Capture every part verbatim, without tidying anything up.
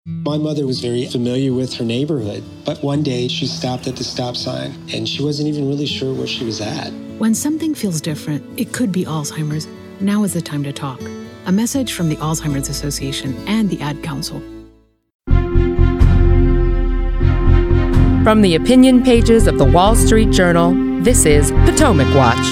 My mother was very familiar with her neighborhood, but one day she stopped at the stop sign and she wasn't even really sure where she was at. When something feels different, it could be Alzheimer's. Now is the time to talk. A message from the Alzheimer's Association and the Ad Council. From the opinion pages of the Wall Street Journal, this is Potomac Watch.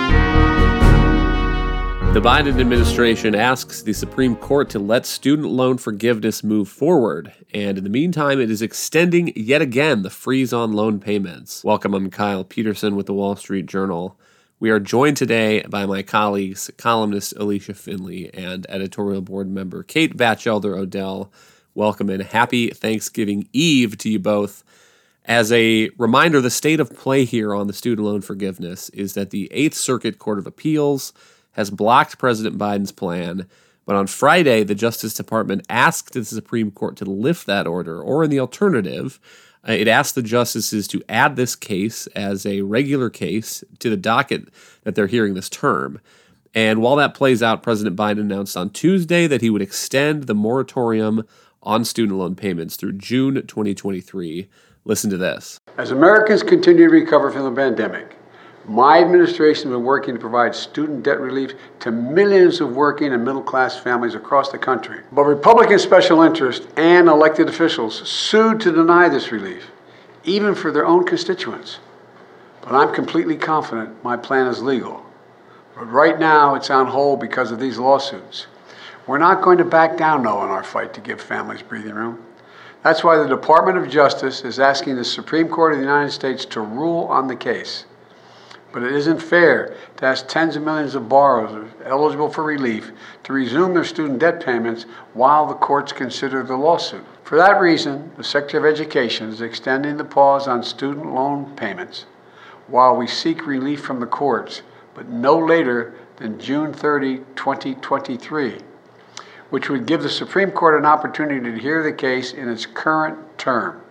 The Biden administration asks the Supreme Court to let student loan forgiveness move forward, and in the meantime, it is extending yet again the freeze on loan payments. Welcome, I'm Kyle Peterson with the Wall Street Journal. We are joined today by my colleagues, columnist Alicia Finley and editorial board member Kate Batchelder Odell. Welcome and happy Thanksgiving Eve to you both. As a reminder, the state of play here on the student loan forgiveness is that the Eighth Circuit Court of Appeals has blocked President Biden's plan, but on Friday, the Justice Department asked the Supreme Court to lift that order, or in the alternative, uh, it asked the justices to add this case as a regular case to the docket that they're hearing this term. And while that plays out, President Biden announced on Tuesday that he would extend the moratorium on student loan payments through June twenty twenty-three. Listen to this. As Americans continue to recover from the pandemic, my administration has been working to provide student debt relief to millions of working and middle-class families across the country. But Republican special interests and elected officials sued to deny this relief, even for their own constituents. But I'm completely confident my plan is legal. But right now, it's on hold because of these lawsuits. We're not going to back down, though, in our fight to give families breathing room. That's why the Department of Justice is asking the Supreme Court of the United States to rule on the case. But it isn't fair to ask tens of millions of borrowers eligible for relief to resume their student debt payments while the courts consider the lawsuit. For that reason, the Secretary of Education is extending the pause on student loan payments while we seek relief from the courts, but no later than June thirtieth, twenty twenty-three, which would give the Supreme Court an opportunity to hear the case in its current term.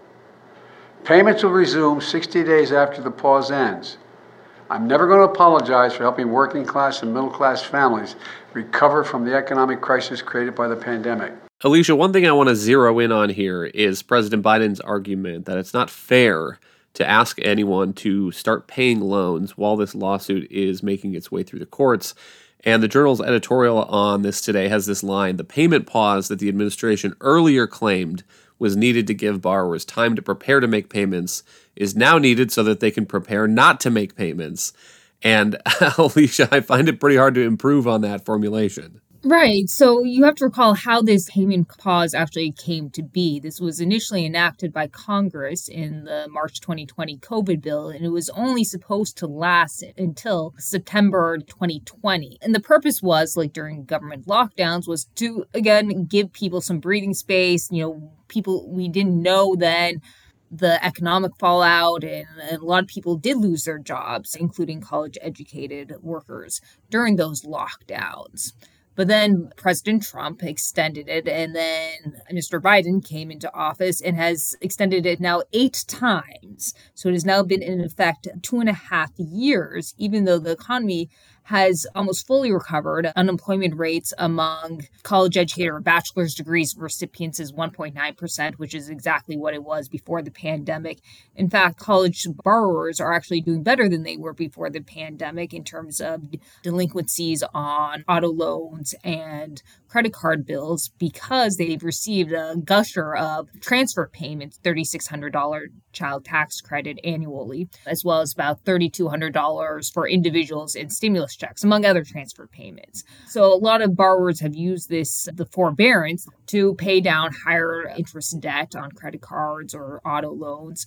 Payments will resume sixty days after the pause ends. I'm never going to apologize for helping working class and middle class families recover from the economic crisis created by the pandemic. Alicia, one thing I want to zero in on here is President Biden's argument that it's not fair to ask anyone to start paying loans while this lawsuit is making its way through the courts. And the Journal's editorial on this today has this line: the payment pause that the administration earlier claimed was needed to give borrowers time to prepare to make payments is now needed so that they can prepare not to make payments. And Alicia, I find it pretty hard to improve on that formulation. Right. So you have to recall how this payment pause actually came to be. This was initially enacted by Congress in the March twenty twenty COVID bill, and it was only supposed to last until September twenty twenty. And the purpose was, like during government lockdowns, was to, again, give people some breathing space. You know, people, we didn't know then the economic fallout, and, and a lot of people did lose their jobs, including college-educated workers, during those lockdowns. But then President Trump extended it, and then Mister Biden came into office and has extended it now eight times. So it has now been in effect two and a half years, even though the economy has almost fully recovered. Unemployment rates among college-educated or bachelor's degrees recipients is one point nine percent, which is exactly what it was before the pandemic. In fact, college borrowers are actually doing better than they were before the pandemic in terms of delinquencies on auto loans and credit card bills, because they've received a gusher of transfer payments, three thousand six hundred dollars child tax credit annually, as well as about three thousand two hundred dollars for individuals in stimulus checks, among other transfer payments. So a lot of borrowers have used this, the forbearance, to pay down higher interest debt on credit cards or auto loans,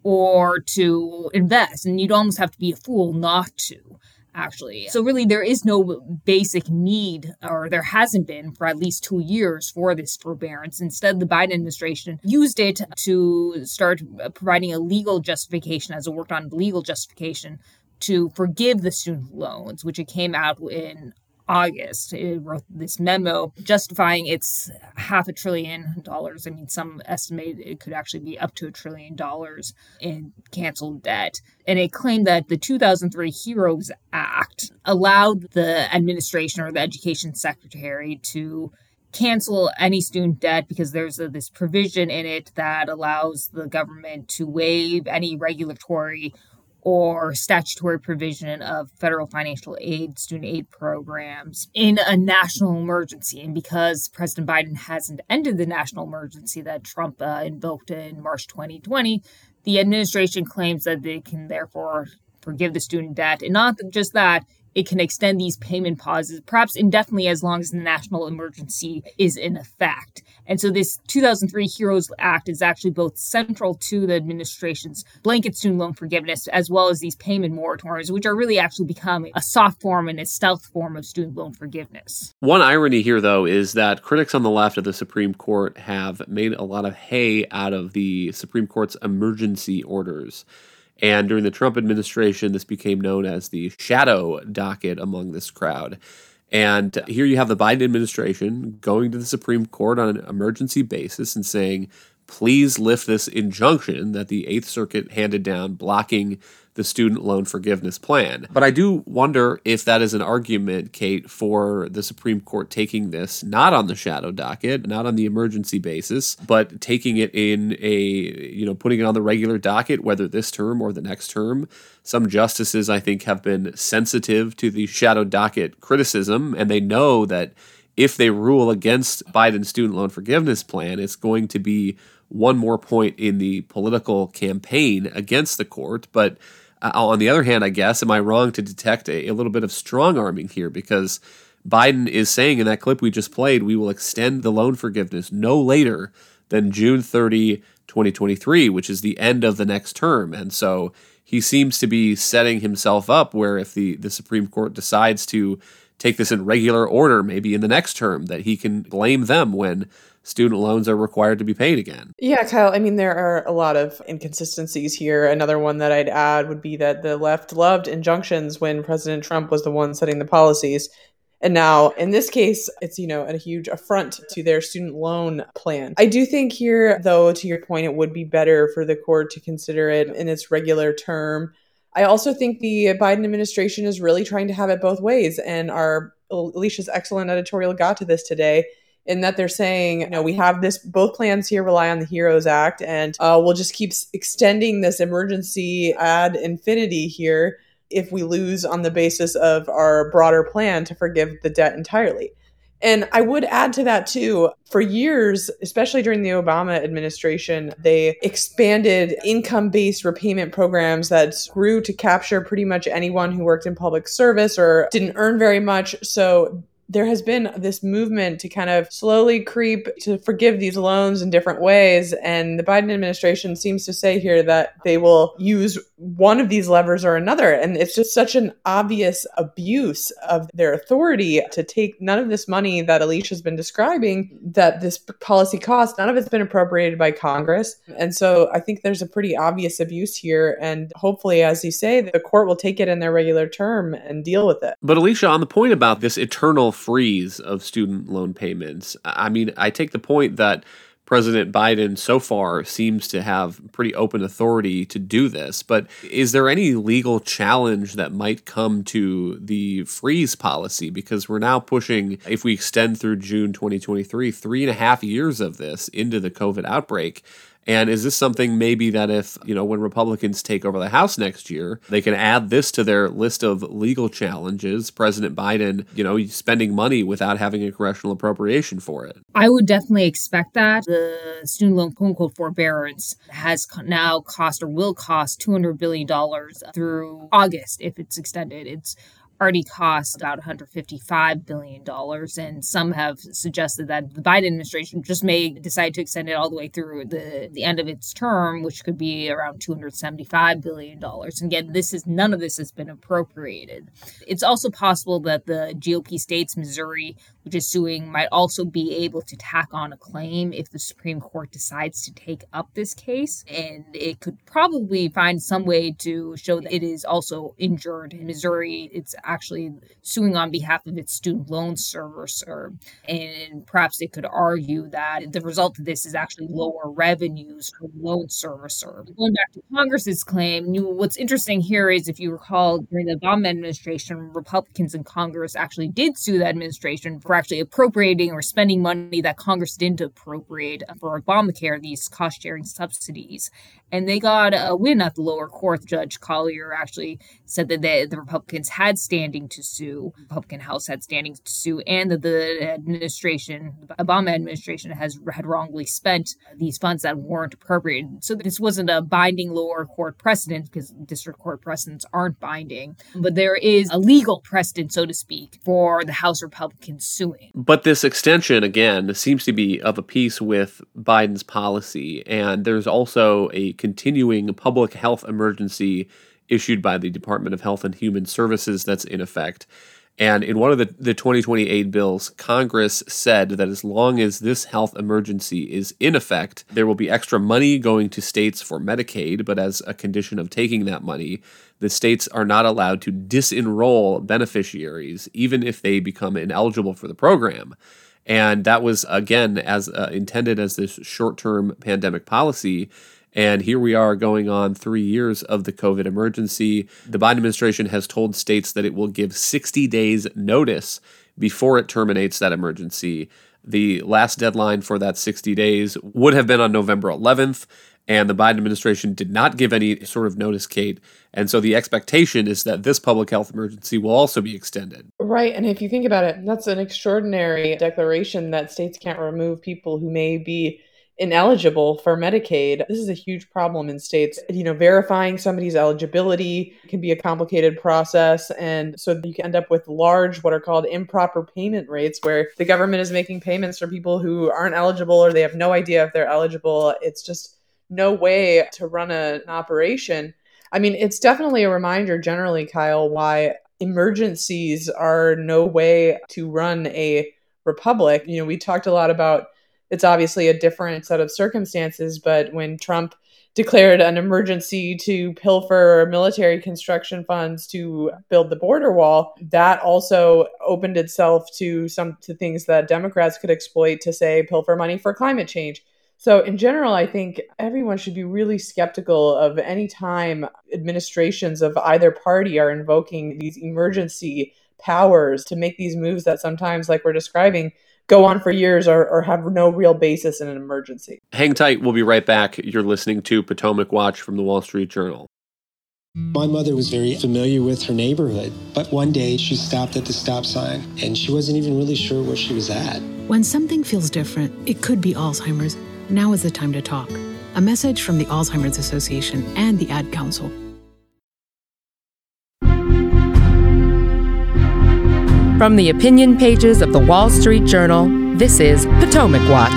or to invest. And you'd almost have to be a fool not to, actually. So really, there is no basic need, or there hasn't been for at least two years for this forbearance. Instead, the Biden administration used it to start providing a legal justification, as it worked on legal justification, to forgive the student loans, which it came out in August. It wrote this memo justifying its half a trillion dollars. I mean, some estimate it could actually be up to a trillion dollars in canceled debt. And it claimed that the two thousand three HEROES Act allowed the administration or the education secretary to cancel any student debt because there's a, this provision in it that allows the government to waive any regulatory or statutory provision of federal financial aid, student aid programs in a national emergency. And because President Biden hasn't ended the national emergency that Trump uh, invoked in March twenty twenty, the administration claims that they can therefore forgive the student debt. And not just that, it can extend these payment pauses, perhaps indefinitely, as long as the national emergency is in effect. And so this two thousand three HEROES Act is actually both central to the administration's blanket student loan forgiveness, as well as these payment moratoriums, which are really actually becoming a soft form and a stealth form of student loan forgiveness. One irony here, though, is that critics on the left of the Supreme Court have made a lot of hay out of the Supreme Court's emergency orders. And during the Trump administration, this became known as the shadow docket among this crowd. And here you have the Biden administration going to the Supreme Court on an emergency basis and saying, please lift this injunction that the Eighth Circuit handed down blocking the student loan forgiveness plan. But I do wonder if that is an argument, Kate, for the Supreme Court taking this not on the shadow docket, not on the emergency basis, but taking it in a, you know, putting it on the regular docket, whether this term or the next term. Some justices, I think, have been sensitive to the shadow docket criticism, and they know that if they rule against Biden's student loan forgiveness plan, it's going to be one more point in the political campaign against the court. But uh, on the other hand, I guess, am I wrong to detect a, a little bit of strong arming here? Because Biden is saying in that clip we just played, we will extend the loan forgiveness no later than June thirtieth, twenty twenty-three, which is the end of the next term. And so he seems to be setting himself up where if the, the Supreme Court decides to take this in regular order, maybe in the next term, that he can blame them when student loans are required to be paid again. Yeah, Kyle, I mean, there are a lot of inconsistencies here. Another one that I'd add would be that the left loved injunctions when President Trump was the one setting the policies. And now, in this case, it's, you know, a huge affront to their student loan plan. I do think here, though, to your point, it would be better for the court to consider it in its regular term. I also think the Biden administration is really trying to have it both ways. And our Alicia's excellent editorial got to this today, in that they're saying, you know, we have this, both plans here rely on the HEROES Act, and uh, we'll just keep extending this emergency ad infinity here if we lose on the basis of our broader plan to forgive the debt entirely. And I would add to that, too, for years, especially during the Obama administration, they expanded income-based repayment programs that grew to capture pretty much anyone who worked in public service or didn't earn very much. So there has been this movement to kind of slowly creep to forgive these loans in different ways. And the Biden administration seems to say here that they will use one of these levers or another. And it's just such an obvious abuse of their authority to take none of this money that Alicia's been describing, that this policy costs, none of it's been appropriated by Congress. And so I think there's a pretty obvious abuse here. And hopefully, as you say, the court will take it in their regular term and deal with it. But Alicia, on the point about this eternal freeze of student loan payments, I mean, I take the point that President Biden so far seems to have pretty open authority to do this, but is there any legal challenge that might come to the freeze policy? Because we're now pushing, if we extend through June twenty twenty-three, three and a half years of this into the COVID outbreak. And is this something maybe that if, you know, when Republicans take over the House next year, they can add this to their list of legal challenges, President Biden, you know, spending money without having a congressional appropriation for it? I would definitely expect that. The student loan quote-unquote forbearance has now cost or will cost two hundred billion dollars through August if it's extended. It's already cost about one hundred fifty-five billion dollars, and some have suggested that the Biden administration just may decide to extend it all the way through the, the end of its term, which could be around two hundred seventy-five billion dollars. And again, this is none of this has been appropriated. It's also possible that the G O P states, Missouri, which is suing, might also be able to tack on a claim if the Supreme Court decides to take up this case. And it could probably find some way to show that it is also injured. In Missouri, it's actually suing on behalf of its student loan servicer. And perhaps it could argue that the result of this is actually lower revenues for the loan servicer. Going back to Congress's claim, what's interesting here is, if you recall, during the Obama administration, Republicans in Congress actually did sue the administration for for actually appropriating or spending money that Congress didn't appropriate for Obamacare, these cost-sharing subsidies. And they got a win at the lower court. Judge Collier actually said that they, the Republicans had standing to sue, the Republican House had standing to sue, and that the administration, the Obama administration, has had wrongly spent these funds that weren't appropriated. So this wasn't a binding lower court precedent, because district court precedents aren't binding, but there is a legal precedent, so to speak, for the House Republicans suing. But this extension, again, seems to be of a piece with Biden's policy, and there's also a continuing public health emergency issued by the Department of Health and Human Services that's in effect. And in one of the, the twenty twenty aid bills, Congress said that as long as this health emergency is in effect, there will be extra money going to states for Medicaid, but as a condition of taking that money, the states are not allowed to disenroll beneficiaries, even if they become ineligible for the program. And that was, again, as uh, intended as this short-term pandemic policy. And here we are going on three years of the COVID emergency. The Biden administration has told states that it will give sixty days notice before it terminates that emergency. The last deadline for that sixty days would have been on November eleventh, and the Biden administration did not give any sort of notice, Kate. And so the expectation is that this public health emergency will also be extended. Right. And if you think about it, that's an extraordinary declaration that states can't remove people who may be ineligible for Medicaid. This is a huge problem in states. You know, verifying somebody's eligibility can be a complicated process. And so you can end up with large, what are called improper payment rates, where the government is making payments for people who aren't eligible, or they have no idea if they're eligible. It's just no way to run a, an operation. I mean, it's definitely a reminder generally, Kyle, why emergencies are no way to run a republic. You know, we talked a lot about it's obviously a different set of circumstances, but when Trump declared an emergency to pilfer military construction funds to build the border wall, that also opened itself to some to things that Democrats could exploit to, say, pilfer money for climate change. So in general, I think everyone should be really skeptical of any time administrations of either party are invoking these emergency powers to make these moves that sometimes, like we're describing, go on for years or, or have no real basis in an emergency. Hang tight. We'll be right back. You're listening to Potomac Watch from the Wall Street Journal. My mother was very familiar with her neighborhood, but one day she stopped at the stop sign and she wasn't even really sure where she was at. When something feels different, it could be Alzheimer's. Now is the time to talk. A message from the Alzheimer's Association and the Ad Council. From the opinion pages of the Wall Street Journal, this is Potomac Watch.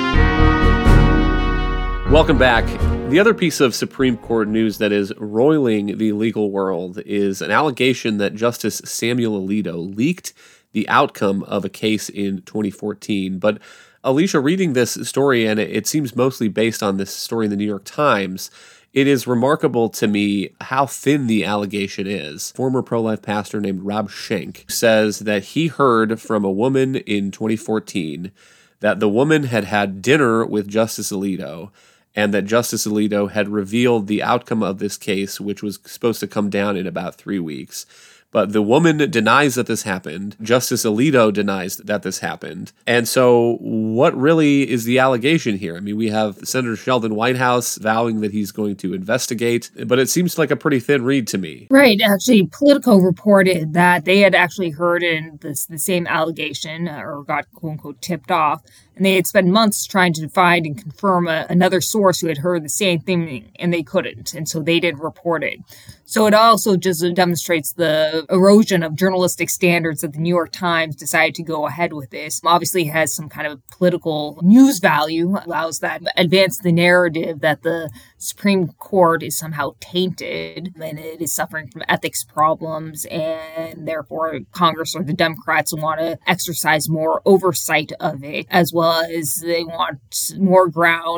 Welcome back. The other piece of Supreme Court news that is roiling the legal world is an allegation that Justice Samuel Alito leaked the outcome of a case in twenty fourteen. But Alicia, reading this story, and it seems mostly based on this story in the New York Times, it is remarkable to me how thin the allegation is. Former pro-life pastor named Rob Schenck says that he heard from a woman in twenty fourteen that the woman had had dinner with Justice Alito, and that Justice Alito had revealed the outcome of this case, which was supposed to come down in about three weeks. But the woman denies that this happened. Justice Alito denies that this happened. And so what really is the allegation here? I mean, we have Senator Sheldon Whitehouse vowing that he's going to investigate, but it seems like a pretty thin read to me. Right. Actually, Politico reported that they had actually heard in this, the same allegation, or got quote unquote tipped off. And they had spent months trying to find and confirm a, another source who had heard the same thing, and they couldn't. And so they didn't report it. So it also just demonstrates the erosion of journalistic standards that the New York Times decided to go ahead with this. Obviously, it has some kind of political news value, allows that advance the narrative that the Supreme Court is somehow tainted and it is suffering from ethics problems, and therefore Congress or the Democrats want to exercise more oversight of it, as well as they want more ground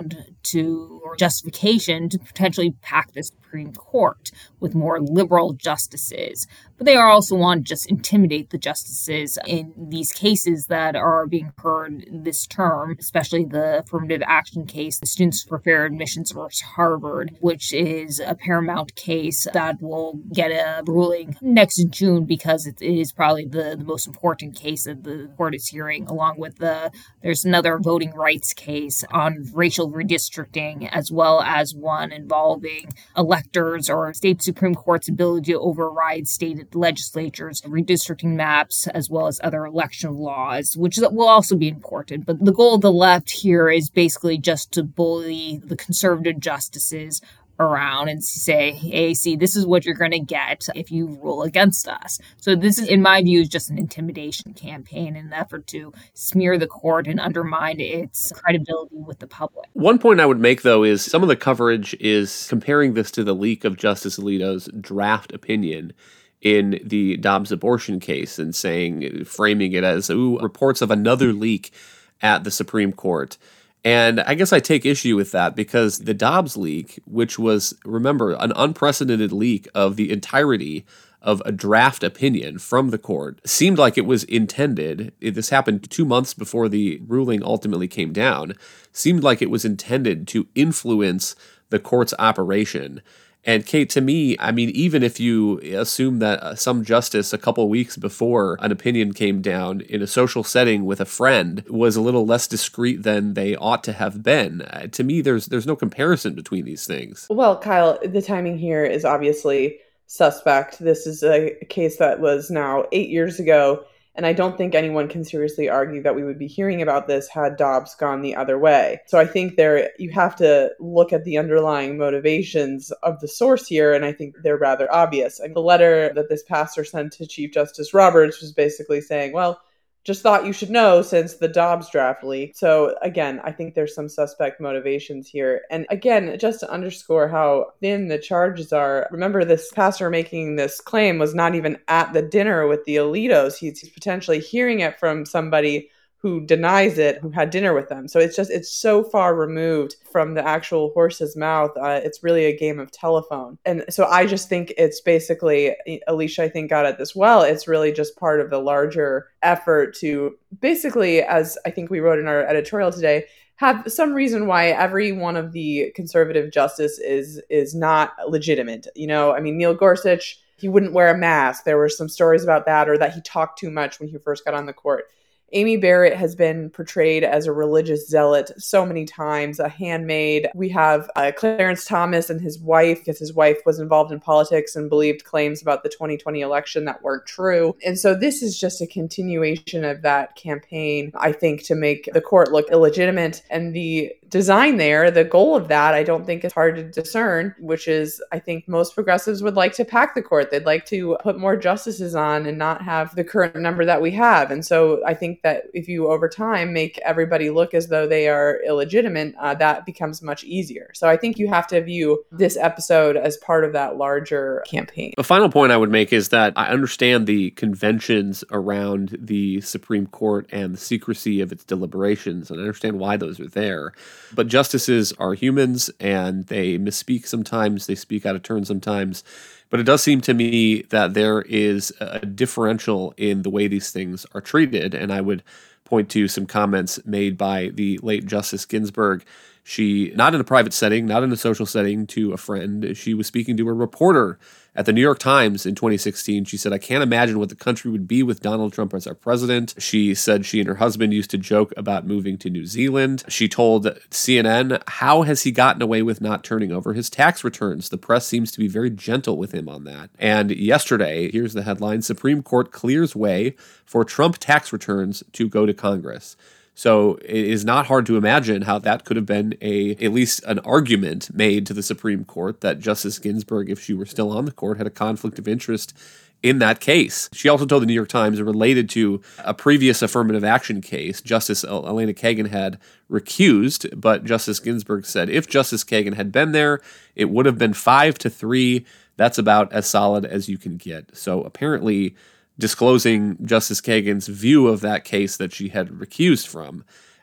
to, or justification to potentially pack the Supreme Court with more liberal justices. But they also want to just intimidate the justices in these cases that are being heard this term, especially the affirmative action case, the Students for Fair Admissions versus Harvard, which is a paramount case that will get a ruling next June because it is probably the, the most important case that the court is hearing, along with the, there's another voting rights case on racial redistricting, as well as one involving electors or state Supreme Court's ability to override state legislatures, redistricting maps, as well as other election laws, which will also be important. But the goal of the left here is basically just to bully the conservative justices around and say, hey, see, this is what you're going to get if you rule against us. So this is, in my view, is just an intimidation campaign in an effort to smear the court and undermine its credibility with the public. One point I would make, though, is some of the coverage is comparing this to the leak of Justice Alito's draft opinion in the Dobbs abortion case and saying, framing it as, ooh, reports of another leak at the Supreme Court. And I guess I take issue with that because the Dobbs leak, which was, remember, an unprecedented leak of the entirety of a draft opinion from the court, seemed like it was intended, this happened two months before the ruling ultimately came down, seemed like it was intended to influence the court's operation. And Kate, to me, I mean, even if you assume that uh, some justice a couple weeks before an opinion came down in a social setting with a friend was a little less discreet than they ought to have been, uh, to me, there's there's no comparison between these things. Well, Kyle, the timing here is obviously suspect. This is a case that was now eight years ago. And I don't think anyone can seriously argue that we would be hearing about this had Dobbs gone the other way. So I think there you have to look at the underlying motivations of the source here, and I think they're rather obvious. And the letter that this pastor sent to Chief Justice Roberts was basically saying, well, just thought you should know since the Dobbs draft leak. So again, I think there's some suspect motivations here. And again, just to underscore how thin the charges are, remember this pastor making this claim was not even at the dinner with the Alitos. He's potentially hearing it from somebody who denies it, who had dinner with them. So it's just, it's so far removed from the actual horse's mouth. Uh, it's really a game of telephone. And so I just think it's basically, Alicia, I think, got at this well. It's really just part of the larger effort to basically, as I think we wrote in our editorial today, have some reason why every one of the conservative justice is is not legitimate. You know, I mean, Neil Gorsuch, he wouldn't wear a mask. There were some stories about that, or that he talked too much when he first got on the court. Amy Barrett has been portrayed as a religious zealot so many times, a handmaid. We have uh, Clarence Thomas and his wife, because his wife was involved in politics and believed claims about the twenty twenty election that weren't true. And so this is just a continuation of that campaign, I think, to make the court look illegitimate. And the design there, the goal of that, I don't think is hard to discern, which is, I think most progressives would like to pack the court. They'd like to put more justices on and not have the current number that we have. And so I think that if you over time make everybody look as though they are illegitimate, uh, that becomes much easier. So I think you have to view this episode as part of that larger campaign. The final point I would make is that I understand the conventions around the Supreme Court and the secrecy of its deliberations, and I understand why those are there. But justices are humans, and they misspeak sometimes, they speak out of turn sometimes. But it does seem to me that there is a differential in the way these things are treated, and I would point to some comments made by the late Justice Ginsburg. She, not in a private setting, not in a social setting, to a friend, she was speaking to a reporter at the New York Times in twenty sixteen. She said, "I can't imagine what the country would be with Donald Trump as our president." She said she and her husband used to joke about moving to New Zealand. She told C N N, "How has he gotten away with not turning over his tax returns? The press seems to be very gentle with him on that." And yesterday, here's the headline: Supreme Court clears way for Trump tax returns to go to Congress. So it is not hard to imagine how that could have been a at least an argument made to the Supreme Court that Justice Ginsburg, if she were still on the court, had a conflict of interest in that case. She also told the New York Times, related to a previous affirmative action case, Justice Elena Kagan had recused, but Justice Ginsburg said if Justice Kagan had been there, it would have been five to three. That's about as solid as you can get. So apparently, disclosing Justice Kagan's view of that case that she had recused from.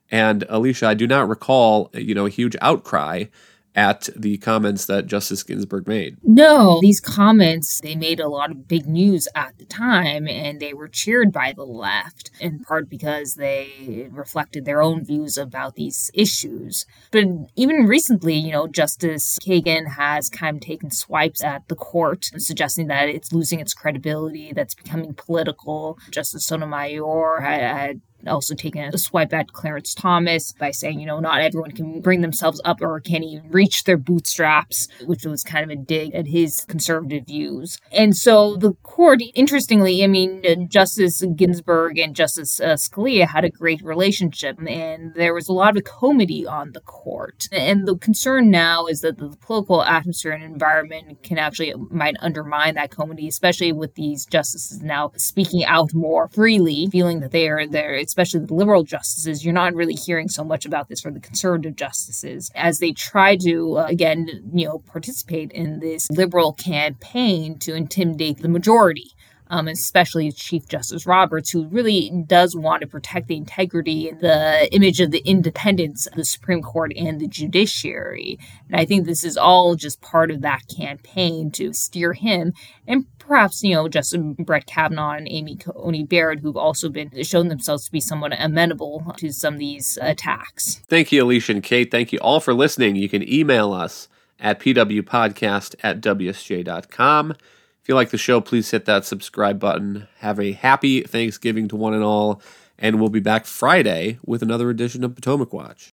And Alicia, I do not recall, you know, a huge outcry at the comments that Justice Ginsburg made. No, these comments, they made a lot of big news at the time, and they were cheered by the left, in part because they reflected their own views about these issues. But even recently, you know, Justice Kagan has kind of taken swipes at the court, suggesting that it's losing its credibility, that's becoming political. Justice Sotomayor had, had also taken a swipe at Clarence Thomas by saying, you know, not everyone can bring themselves up or can even reach their bootstraps, which was kind of a dig at his conservative views. And so the court, interestingly, I mean, Justice Ginsburg and Justice uh, Scalia had a great relationship, and there was a lot of comity on the court. And the concern now is that the political atmosphere and environment can actually might undermine that comity, especially with these justices now speaking out more freely, feeling that they are there. Especially the liberal justices, you're not really hearing so much about this for the conservative justices as they try to, uh, again, you know, participate in this liberal campaign to intimidate the majority. Um, especially Chief Justice Roberts, who really does want to protect the integrity and the image of the independence of the Supreme Court and the judiciary. And I think this is all just part of that campaign to steer him and perhaps, you know, Justice Brett Kavanaugh and Amy Coney Barrett, who've also been shown themselves to be somewhat amenable to some of these attacks. Thank you, Alicia and Kate. Thank you all for listening. You can email us at p w podcast at w s j dot com. If you like the show, please hit that subscribe button. Have a happy Thanksgiving to one and all, and we'll be back Friday with another edition of Potomac Watch.